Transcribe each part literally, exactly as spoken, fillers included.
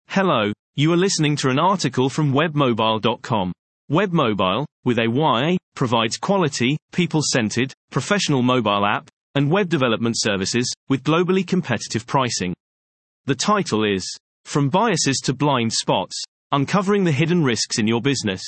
Hello, you are listening to an article from webmobile dot com. Webmobile, with a Y, provides quality, people-centered, professional mobile app and web development services with globally competitive pricing. The title is From Biases to Blind Spots: Uncovering the Hidden Risks in Your Business.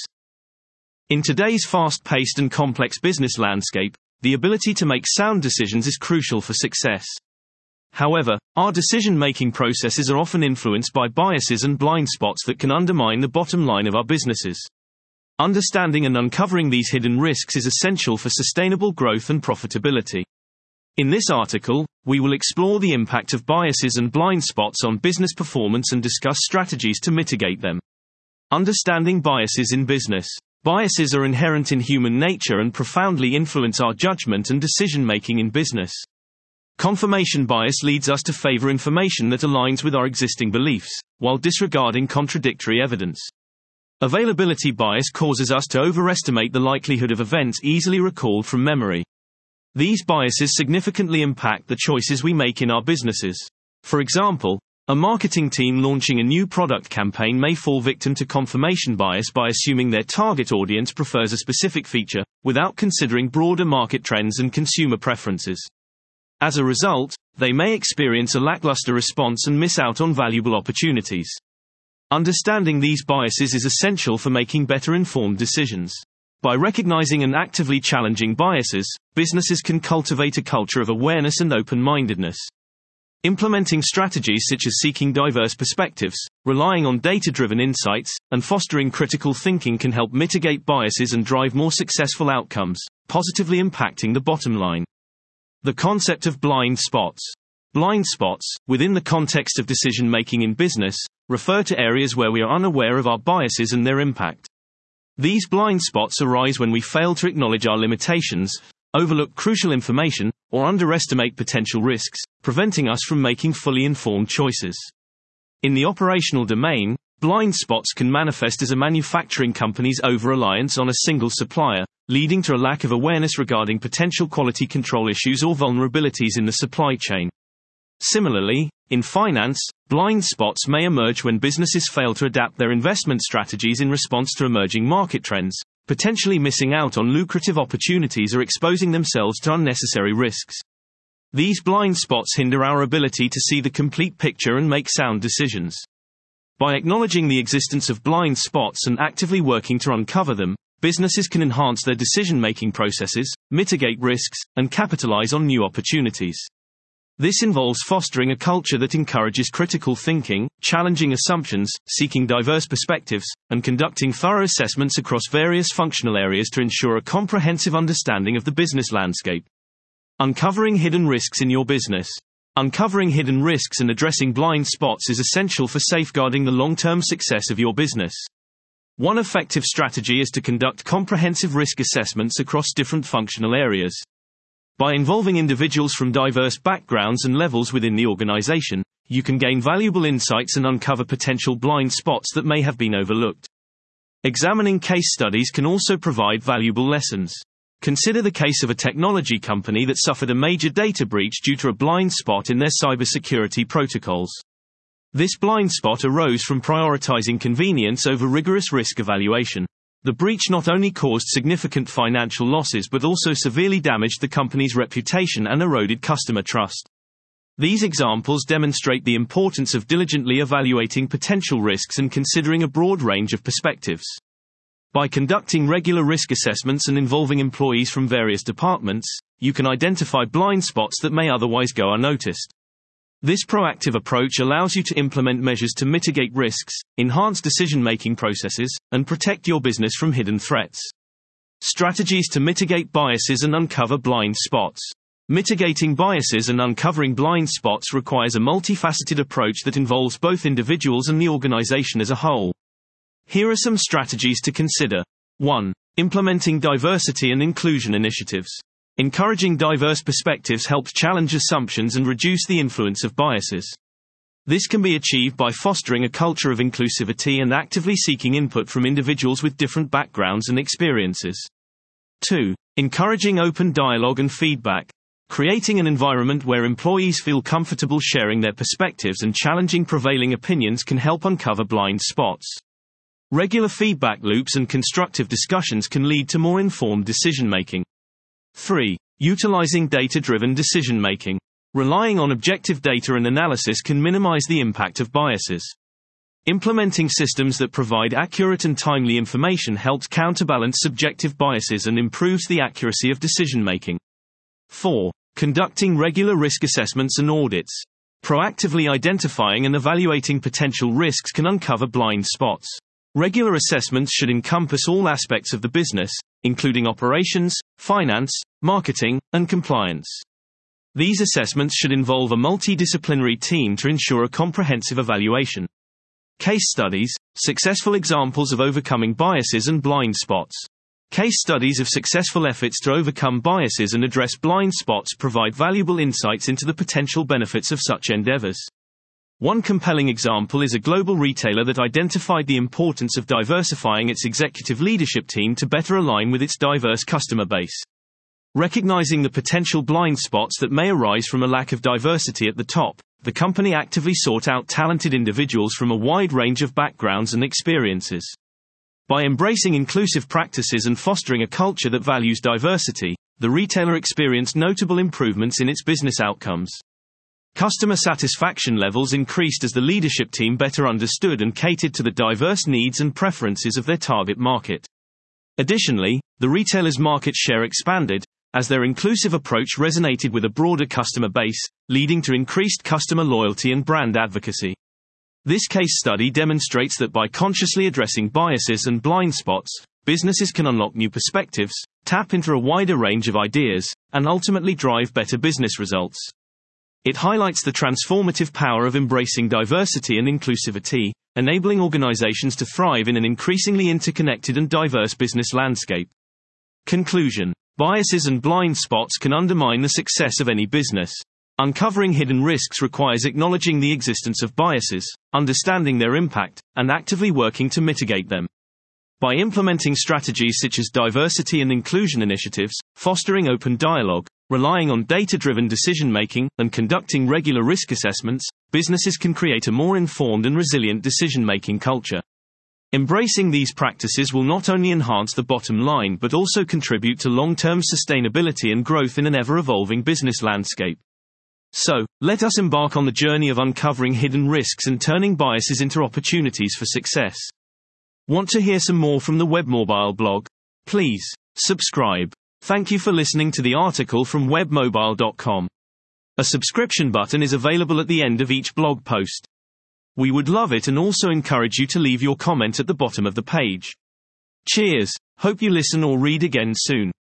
In today's fast-paced and complex business landscape, the ability to make sound decisions is crucial for success. However, our decision-making processes are often influenced by biases and blind spots that can undermine the bottom line of our businesses. Understanding and uncovering these hidden risks is essential for sustainable growth and profitability. In this article, we will explore the impact of biases and blind spots on business performance and discuss strategies to mitigate them. Understanding biases in business. Biases are inherent in human nature and profoundly influence our judgment and decision-making in business. Confirmation bias leads us to favor information that aligns with our existing beliefs, while disregarding contradictory evidence. Availability bias causes us to overestimate the likelihood of events easily recalled from memory. These biases significantly impact the choices we make in our businesses. For example, a marketing team launching a new product campaign may fall victim to confirmation bias by assuming their target audience prefers a specific feature, without considering broader market trends and consumer preferences. As a result, they may experience a lackluster response and miss out on valuable opportunities. Understanding these biases is essential for making better informed decisions. By recognizing and actively challenging biases, businesses can cultivate a culture of awareness and open-mindedness. Implementing strategies such as seeking diverse perspectives, relying on data-driven insights, and fostering critical thinking can help mitigate biases and drive more successful outcomes, positively impacting the bottom line. The concept of blind spots. Blind spots, within the context of decision-making in business, refer to areas where we are unaware of our biases and their impact. These blind spots arise when we fail to acknowledge our limitations, overlook crucial information, or underestimate potential risks, preventing us from making fully informed choices. In the operational domain, blind spots can manifest as a manufacturing company's over-reliance on a single supplier, leading to a lack of awareness regarding potential quality control issues or vulnerabilities in the supply chain. Similarly, in finance, blind spots may emerge when businesses fail to adapt their investment strategies in response to emerging market trends, potentially missing out on lucrative opportunities or exposing themselves to unnecessary risks. These blind spots hinder our ability to see the complete picture and make sound decisions. By acknowledging the existence of blind spots and actively working to uncover them, businesses can enhance their decision-making processes, mitigate risks, and capitalize on new opportunities. This involves fostering a culture that encourages critical thinking, challenging assumptions, seeking diverse perspectives, and conducting thorough assessments across various functional areas to ensure a comprehensive understanding of the business landscape. Uncovering hidden risks in your business. Uncovering hidden risks and addressing blind spots is essential for safeguarding the long-term success of your business. One effective strategy is to conduct comprehensive risk assessments across different functional areas. By involving individuals from diverse backgrounds and levels within the organization, you can gain valuable insights and uncover potential blind spots that may have been overlooked. Examining case studies can also provide valuable lessons. Consider the case of a technology company that suffered a major data breach due to a blind spot in their cybersecurity protocols. This blind spot arose from prioritizing convenience over rigorous risk evaluation. The breach not only caused significant financial losses but also severely damaged the company's reputation and eroded customer trust. These examples demonstrate the importance of diligently evaluating potential risks and considering a broad range of perspectives. By conducting regular risk assessments and involving employees from various departments, you can identify blind spots that may otherwise go unnoticed. This proactive approach allows you to implement measures to mitigate risks, enhance decision-making processes, and protect your business from hidden threats. Strategies to mitigate biases and uncover blind spots. Mitigating biases and uncovering blind spots requires a multifaceted approach that involves both individuals and the organization as a whole. Here are some strategies to consider. one. Implementing diversity and inclusion initiatives. Encouraging diverse perspectives helps challenge assumptions and reduce the influence of biases. This can be achieved by fostering a culture of inclusivity and actively seeking input from individuals with different backgrounds and experiences. two. Encouraging open dialogue and feedback. Creating an environment where employees feel comfortable sharing their perspectives and challenging prevailing opinions can help uncover blind spots. Regular feedback loops and constructive discussions can lead to more informed decision-making. three. Utilizing data-driven decision-making. Relying on objective data and analysis can minimize the impact of biases. Implementing systems that provide accurate and timely information helps counterbalance subjective biases and improves the accuracy of decision-making. four. Conducting regular risk assessments and audits. Proactively identifying and evaluating potential risks can uncover blind spots. Regular assessments should encompass all aspects of the business, including operations, finance, marketing, and compliance. These assessments should involve a multidisciplinary team to ensure a comprehensive evaluation. Case studies, successful examples of overcoming biases and blind spots. Case studies of successful efforts to overcome biases and address blind spots provide valuable insights into the potential benefits of such endeavors. One compelling example is a global retailer that identified the importance of diversifying its executive leadership team to better align with its diverse customer base. Recognizing the potential blind spots that may arise from a lack of diversity at the top, the company actively sought out talented individuals from a wide range of backgrounds and experiences. By embracing inclusive practices and fostering a culture that values diversity, the retailer experienced notable improvements in its business outcomes. Customer satisfaction levels increased as the leadership team better understood and catered to the diverse needs and preferences of their target market. Additionally, the retailer's market share expanded, as their inclusive approach resonated with a broader customer base, leading to increased customer loyalty and brand advocacy. This case study demonstrates that by consciously addressing biases and blind spots, businesses can unlock new perspectives, tap into a wider range of ideas, and ultimately drive better business results. It highlights the transformative power of embracing diversity and inclusivity, enabling organizations to thrive in an increasingly interconnected and diverse business landscape. Conclusion: biases and blind spots can undermine the success of any business. Uncovering hidden risks requires acknowledging the existence of biases, understanding their impact, and actively working to mitigate them. By implementing strategies such as diversity and inclusion initiatives, fostering open dialogue, relying on data-driven decision-making, and conducting regular risk assessments, businesses can create a more informed and resilient decision-making culture. Embracing these practices will not only enhance the bottom line but also contribute to long-term sustainability and growth in an ever-evolving business landscape. So, let us embark on the journey of uncovering hidden risks and turning biases into opportunities for success. Want to hear some more from the Webmobile blog? Please subscribe. Thank you for listening to the article from webmobile dot com. A subscription button is available at the end of each blog post. We would love it and also encourage you to leave your comment at the bottom of the page. Cheers. Hope you listen or read again soon.